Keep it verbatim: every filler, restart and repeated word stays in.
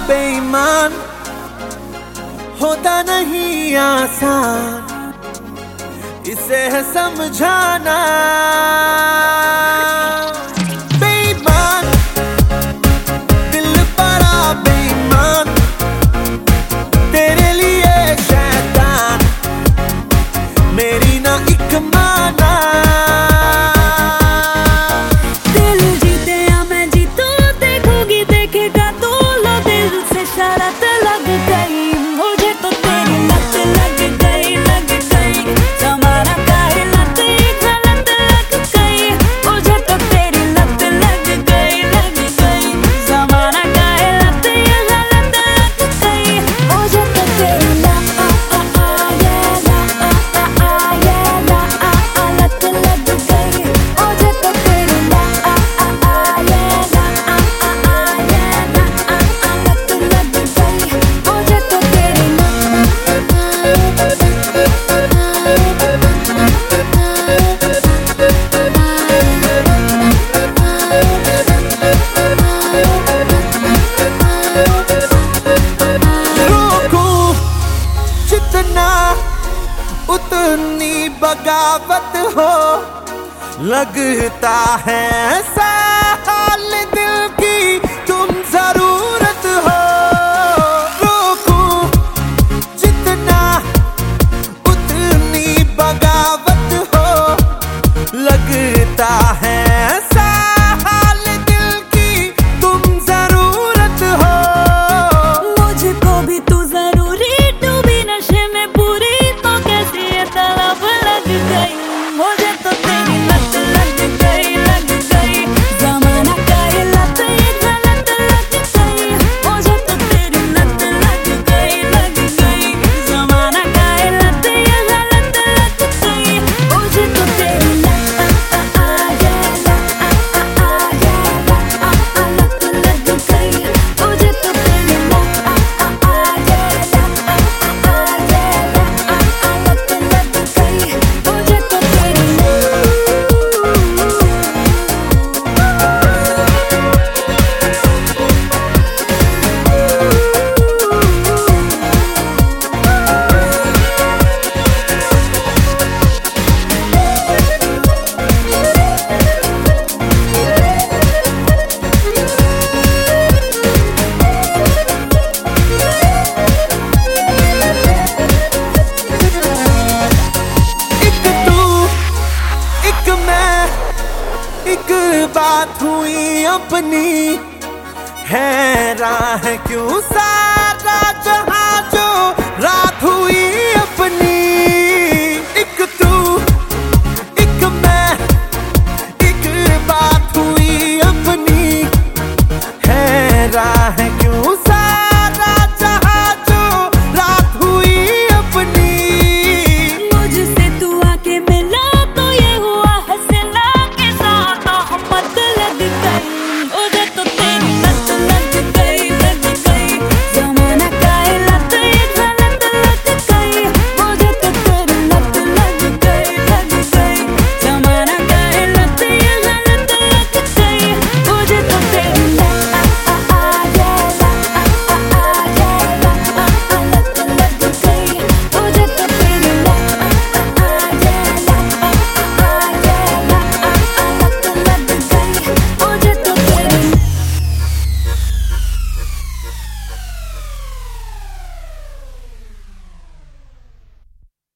बेईमान होता नहीं आसान, इसे है समझाना। बेईमान दिल बड़ा बेईमान, तेरे लिए शैतान मेरी ना एक माना। दिल जीते या मैं जीतूं, देखोगी देखेगा तू, लो दिल से शरत लग गई मुझे तो तेरी लत लग गई लग गई। जमाना काहे लत गलत लग गई मुझे तो तेरी लत लग गई लग गई। जमाना काहे लत गलत लग गई मुझे तो तेरी लत लग गई मुझे तो तेरी रोकूं जितना उतनी बगावत हो, लगता है ऐसा हाल दिल की तुम जरूरत हो। रोकूं जितना उतनी बगावत हो, लगता है ऐसा हाल दिल की तुम जरूरत हो। मुझको भी तू जरूरी, डूबी नशे में पूरी, तो कैसी ये तलब लग गई मुझे तो तेरी लत लग गई लग गई। जमाना काहे लत गलत लग गई मुझे तो तेरी लत लग गई लग गई। जमाना काहे लत गलत लग गई मुझे तो तेरी लत लत लग गई मुझे तो तेरी एक बात हुई अपनी, हैरान है क्यों सारा जहां जो रात हुई अपनी।